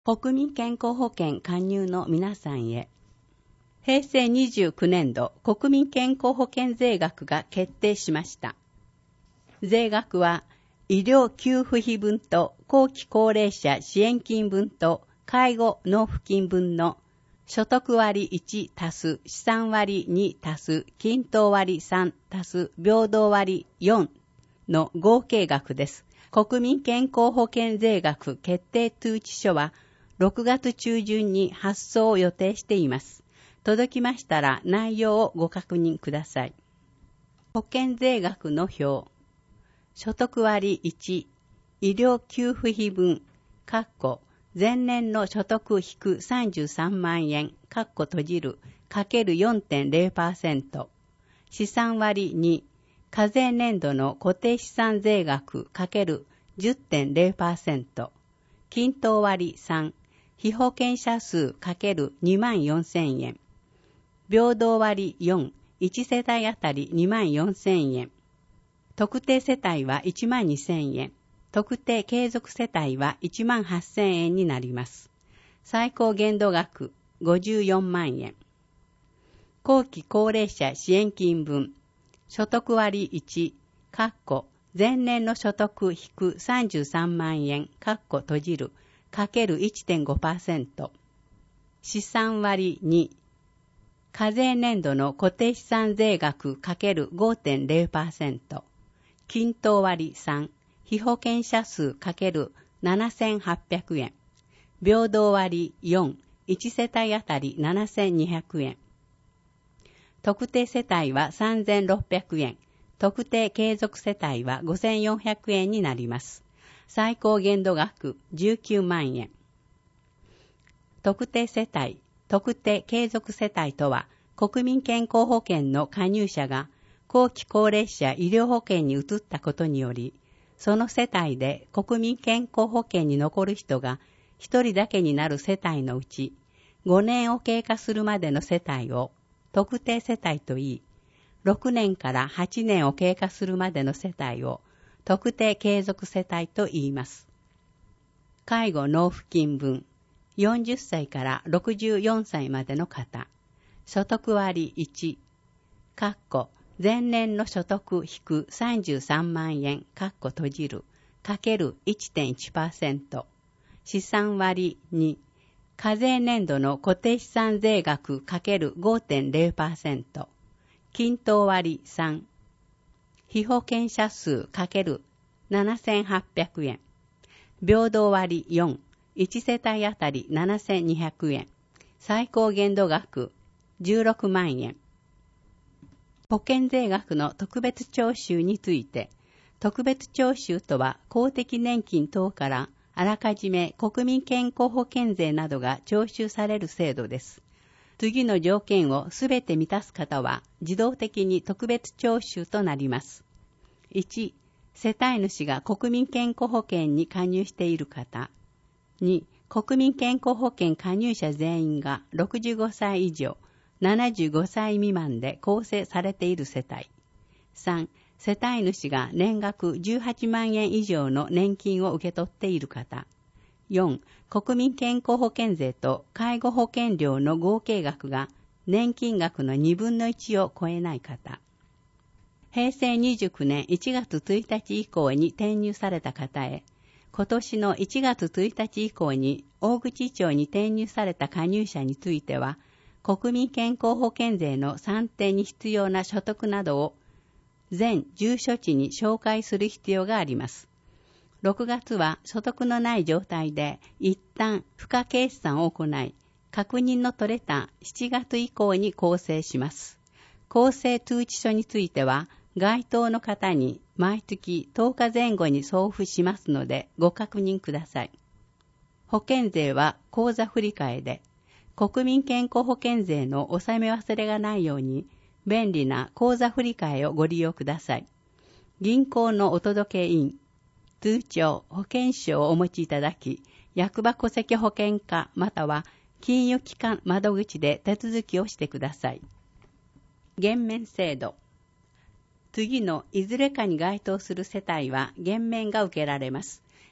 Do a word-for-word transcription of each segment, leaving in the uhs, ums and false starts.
国民健康保険加入の皆さんへ。平成にじゅうきゅうねん度国民健康保険税額が決定しました。税額は医療給付費分と後期高齢者支援金分と介護納付金分の所得割いち足す資産割に足す均等割さん足す平等割よんの合計額です。国民健康保険税額決定通知書はろくがつ中旬に発送を予定しています。届きましたら内容をご確認ください。保険税額の表。所得割いち、医療給付費分、括弧前年の所得引くさんじゅうさんまんえん、括弧閉じる、かける よんてんゼロパーセント。資産割に、課税年度の固定資産税額かける じゅってんゼロパーセント。均等割さん、被保険者数かけるにまんよんせんえん。平等割よん、いち世帯あたりにまんよんせんえん。特定世帯はいちまんにせんえん。特定継続世帯はいちまんはっせんえんになります。最高限度額ごじゅうよんまんえん。後期高齢者支援金分。所得割いち、括弧前年の所得引くさんじゅうさんまんえん、括弧閉じる、かける いってんごパーセント。資産割に、課税年度の固定資産税額かける ごてんゼロパーセント。均等割さん、被保険者数かけるななせんはっぴゃくえん。平等割よん、いち世帯あたりななせんにひゃくえん。特定世帯はさんぜんろっぴゃくえん。特定継続世帯はごせんよんひゃくえんになります。最高限度額じゅうきゅうまんえん。特定世帯、特定継続世帯とは、国民健康保険の加入者が後期高齢者医療保険に移ったことにより、その世帯で国民健康保険に残る人が一人だけになる世帯のうち、ごねんを経過するまでの世帯を特定世帯といい、ろくねんからはちねんを経過するまでの世帯を特定継続世帯と言います。介護納付金分、よんじゅっさいからろくじゅうよんさいまでの方、所得割いち、括弧前年の所得引くさんじゅうさんまんえん、括弧閉じる、かける いってんいちパーセント。資産割に、課税年度の固定資産税額かける ごてんゼロパーセント。均等割さん、被保険者数かけるななせんはっぴゃくえん。平等割よん、いち世帯あたりななせんにひゃくえん。最高限度額じゅうろくまんえん。保険税額の特別徴収について、特別徴収とは公的年金等からあらかじめ国民健康保険税などが徴収される制度です。次の条件をすべて満たす方は自動的に特別徴収となります。いち、世帯主が国民健康保険に加入している方。に、国民健康保険加入者全員がろくじゅうごさい以上、ななじゅうごさい未満で構成されている世帯。さん、世帯主が年額じゅうはちまんえん以上の年金を受け取っている方。よん、国民健康保険税と介護保険料の合計額が年金額のにぶんのいちを超えない方。平成にじゅうきゅうねんいちがつついたち以降に転入された方へ、今年のいちがつついたち以降に大口町に転入された加入者については、国民健康保険税の算定に必要な所得などを全住所地に紹介する必要があります。ろくがつは所得のない状態で一旦付加決算を行い、確認の取れたしちがつ以降に構成します。構成通知書については、該当の方に毎月とおかぜん後に送付しますのでご確認ください。保険税は口座振替で、国民健康保険税の納め忘れがないように、便利な口座振替をご利用ください。銀行のお届け印、通帳、保険証をお持ちいただき、役場戸籍保険課または金融機関窓口で手続きをしてください。減免制度。次のいずれかに該当する世帯は減免が受けられます。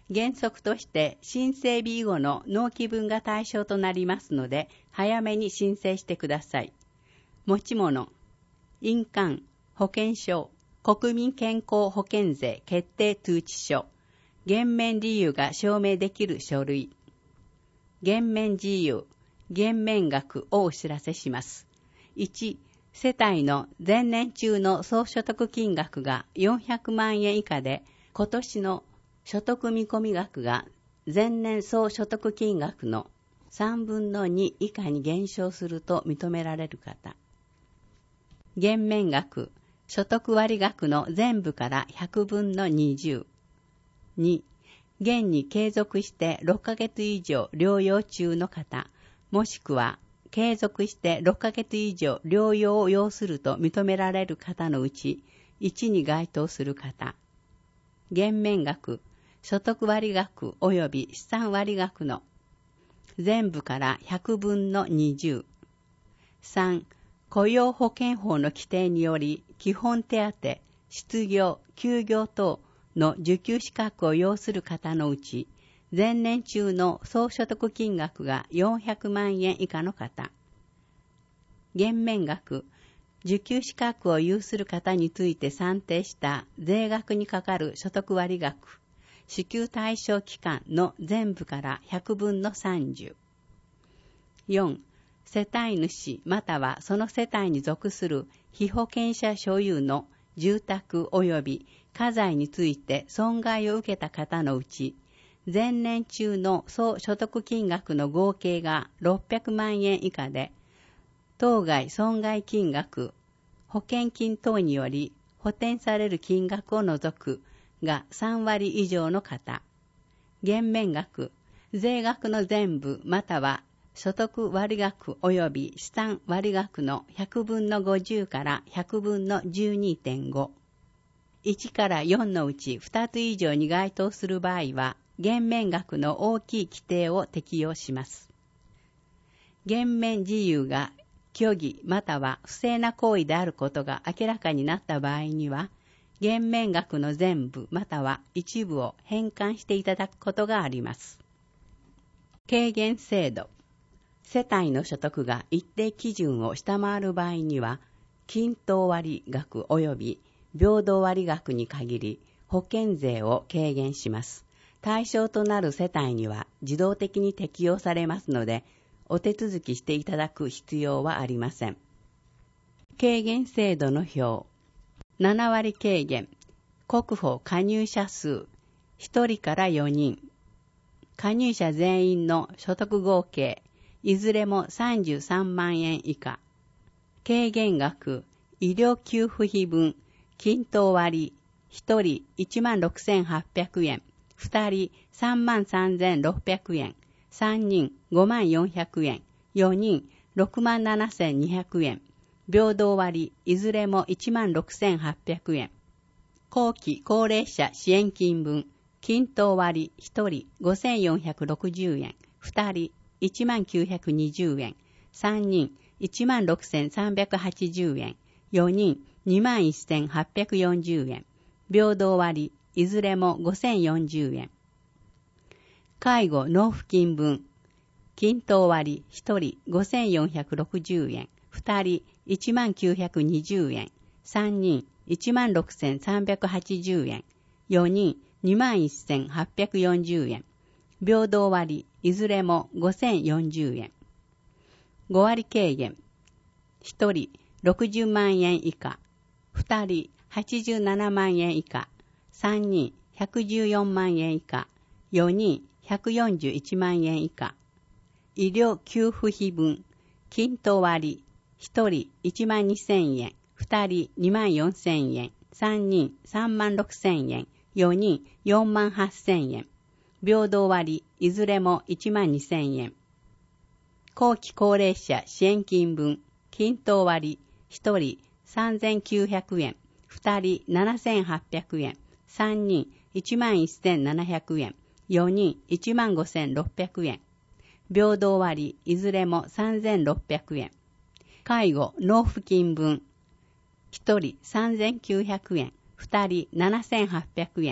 原則として申請日以後の納期分が対象となりますので、早めに申請してください。持ち物、印鑑、保険証、国民健康保険税決定通知書、減免理由が証明できる書類。減免事由、減免額をお知らせします。いち、世帯の前年中の総所得金額がよんひゃくまんえん以下で、今年の所得見込み額が前年総所得金額のさんぶんのに以下に減少すると認められる方。減免額、所得割額の全部からひゃくぶんのにじゅう。に、現に継続してろっかげつ以上療養中の方、もしくは継続してろっかげつ以上療養を要すると認められる方のうちいちに該当する方。減免額、所得割額及び資産割額の全部からひゃくぶんのにじゅう。さん、雇用保険法の規定により基本手当、失業、休業等の受給資格を要する方のうち、前年中の総所得金額がよんひゃくまんえん以下の方。減免額、受給資格を有する方について算定した税額にかかる所得割額、支給対象期間の全部からひゃくぶんのさんじゅう。よん、世帯主またはその世帯に属する被保険者所有の住宅及び家財について損害を受けた方のうち、前年中の総所得金額の合計がろっぴゃくまんえん以下で、当該損害金額、保険金等により補填される金額を除くがさんわり以上の方。減免額、税額の全部または所得割額及び資産割額のひゃくぶんのごじゅうからひゃくぶんの じゅうにてんご。いちからよんのうちふたつ以上に該当する場合は、減免額の大きい規定を適用します。減免事由が虚偽または不正な行為であることが明らかになった場合には、減免額の全部または一部を返還していただくことがあります。軽減制度。世帯の所得が一定基準を下回る場合には、均等割額及び平等割額に限り保険税を軽減します。対象となる世帯には自動的に適用されますので、お手続きしていただく必要はありません。軽減制度の表。ななわり軽減。国保加入者数ひとりからよにん。加入者全員の所得合計、いずれもさんじゅうさんまんえん以下。軽減額、医療給付費分、均等割、ひとりいちまんろくせんはっぴゃくえん、ふたりさんまんさんぜんろっぴゃくえん、さんにんごまんよんひゃくえん、よにんろくまんななせんにひゃくえん、平等割、いずれもいちまんろくせんはっぴゃくえん。後期高齢者支援金分、均等割、ひとりごせんよんひゃくろくじゅうえん、ふたりいちまんきゅうひゃくにじゅうえん、さんにんいちまんろくせんさんびゃくはちじゅうえん、よにんにまんせんはっぴゃくよんじゅうえん、平等割、いずれもごせんよんじゅうえん。介護納付金分、均等割、ひとりごせんよんひゃくろくじゅうえん、ふたりいちまんきゅうひゃくにじゅうえん、さんにんいちまんろくせんさんびゃくはちじゅうえん、よにんにまんせんはっぴゃくよんじゅうえん、平等割、いずれもごせんよんじゅうえん。ごわり軽減、ひとりろくじゅうまんえん以下、ふたりはちじゅうななまんえん以下、さんにんひゃくじゅうよんまんえん以下、よにんひゃくよんじゅういちまんえん以下。医療給付費分、均等割、ひとりいちまんにせんえん、ふたりにまんよんせんえん、さんにんさんまんろくせんえん、よにんよんまんはっせんえん。平等割、いずれもいちまんにせんえん。後期高齢者支援金分、均等割、ひとりさんぜんきゅうひゃくえん、ふたりななせんはっぴゃくえん、さんにんいちまんせんななひゃくえん、よにんいちまんごせんろっぴゃくえん。平等割、いずれもさんぜんろっぴゃくえん。介護納付金分、ひとりさんぜんきゅうひゃくえん、ふたりななせんはっぴゃくえん、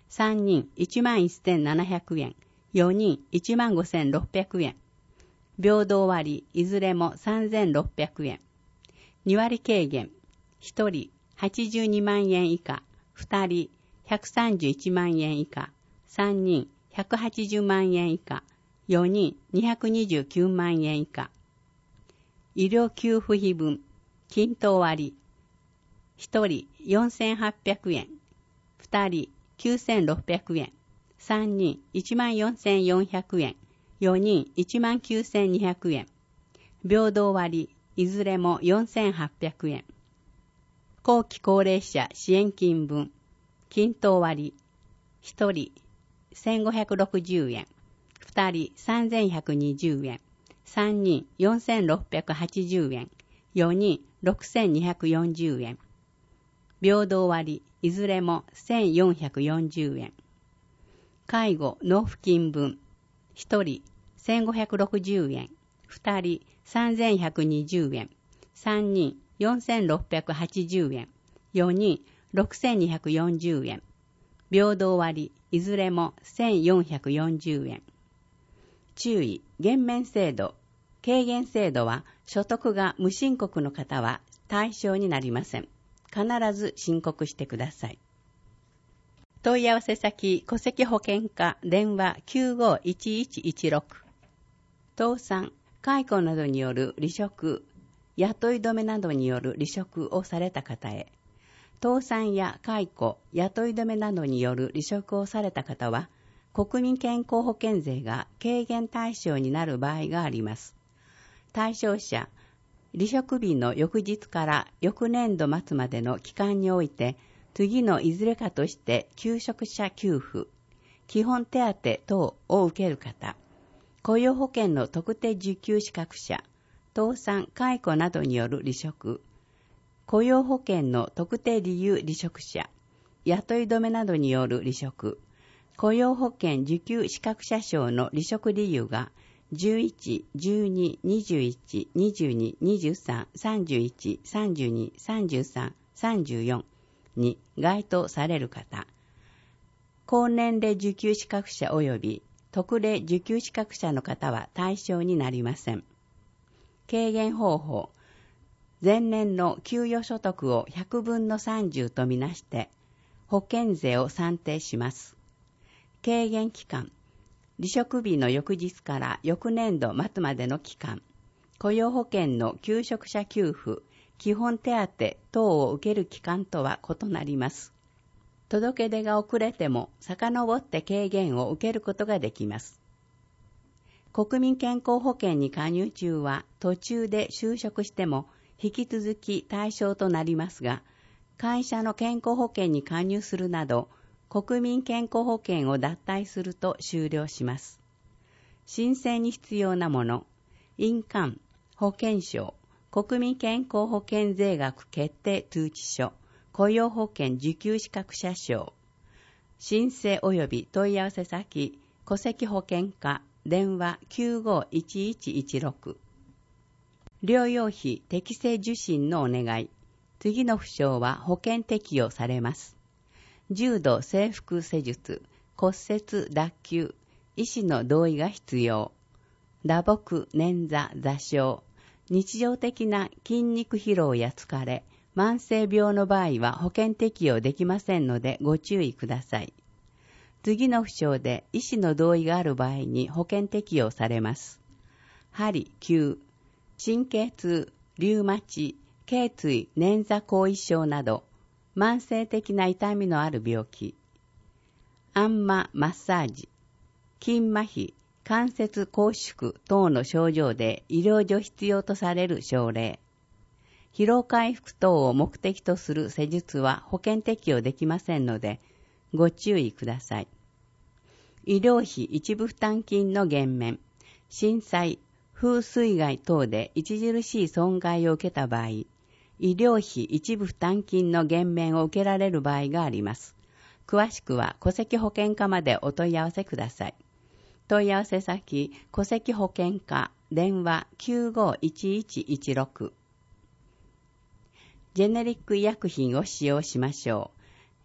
さんにんいちまんせんななひゃくえん、よにんいちまんごせんろっぴゃくえん。平等割いずれもさんぜんろっぴゃくえん。に割軽減、ひとりはちじゅうにまんえん以下、ふたりひゃくさんじゅういちまんえん以下、さんにんひゃくはちじゅうまんえん以下、よにんにひゃくにじゅうきゅうまんえん以下。医療給付費分、均等割、ひとりよんせんはっぴゃくえん、ふたりきゅうせんろっぴゃくえん、さんにんいちまんよんせんよんひゃくえん、よにんいちまんきゅうせんにひゃくえん。平等割、いずれもよんせんはっぴゃくえん。後期高齢者支援金分、均等割、ひとりせんごひゃくろくじゅうえん、ふたりさんぜんひゃくにじゅうえん、さんにんよんせんろっぴゃくはちじゅうえん、よにんろくせんにひゃくよんじゅうえん。平等割、いずれもせんよんひゃくよんじゅうえん。介護納付金分、ひとりせんごひゃくろくじゅうえん、ふたりさんぜんひゃくにじゅうえん、さんにんよんせんろっぴゃくはちじゅうえん、よにんろくせんにひゃくよんじゅうえん。平等割、いずれもせんよんひゃくよんじゅうえん。注意、減免制度、軽減制度は所得が無申告の方は対象になりません。必ず申告してください。問い合わせ先、戸籍保険課電話 きゅうごいちいちいちろく。倒産、解雇などによる離職、雇い止めなどによる離職をされた方へ。倒産や解雇、雇い止めなどによる離職をされた方は、国民健康保険税が軽減対象になる場合があります。対象者、離職日の翌日から翌年度末までの期間において、次のいずれかとして求職者給付、基本手当等を受ける方、雇用保険の特定受給資格者、倒産、解雇などによる離職、雇用保険の特定理由離職者、雇い止めなどによる離職、雇用保険受給資格者証の離職理由がじゅういち、じゅうに、にじゅういち、にじゅうに、にじゅうさん、さんじゅういち、さんじゅうに、さんじゅうさん、さんじゅうよんに該当される方、高年齢受給資格者及び特例受給資格者の方は対象になりません。軽減方法、前年の給与所得をひゃくぶんのさんじゅうとみなして保険税を算定します。軽減期間、離職日の翌日から翌年度末までの期間、雇用保険の求職者給付、基本手当等を受ける期間とは異なります。届け出が遅れても遡って軽減を受けることができます。国民健康保険に加入中は途中で就職しても引き続き対象となりますが、会社の健康保険に加入するなど、国民健康保険を脱退すると終了します。申請に必要なもの、印鑑、保険証、国民健康保険税額決定通知書、雇用保険受給資格者証、申請及び問い合わせ先、戸籍保険課、電話 きゅうごいちいちいちろく。療養費適正受診のお願い。次の負傷は保険適用されます。重度整復施術、骨折脱臼、医師の同意が必要。打撲、捻挫、挫傷、日常的な筋肉疲労や疲れ、慢性病の場合は保険適用できませんのでご注意ください。次の負傷で医師の同意がある場合に保険適用されます。針、灸、神経痛、リウマチ、頸椎、捻挫後遺症など、慢性的な痛みのある病気。あんま、マッサージ、筋麻痺、関節拘縮等の症状で医療上必要とされる症例。疲労回復等を目的とする施術は保険適用できませんので、ご注意ください。医療費一部負担金の減免、震災、風水害等で著しい損害を受けた場合、医療費一部負担金の減免を受けられる場合があります。詳しくは戸籍保険課までお問い合わせください。問い合わせ先、戸籍保険課、電話 きゅうごいちいちいちろく。ジェネリック医薬品を使用しましょう。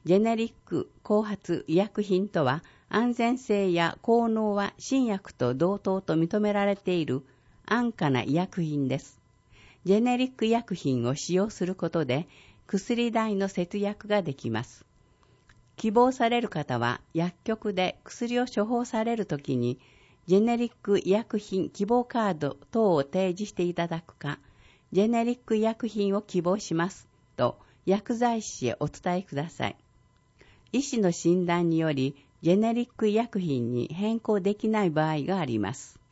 ジェネリック後発医薬品とは、安全性や効能は新薬と同等と認められている安価な医薬品です。ジェネリック医薬品を使用することで、薬代の節約ができます。希望される方は、薬局で薬を処方されるときに、ジェネリック医薬品希望カード等を提示していただくか、ジェネリック医薬品を希望しますと薬剤師へお伝えください。医師の診断により、ジェネリック医薬品に変更できない場合があります。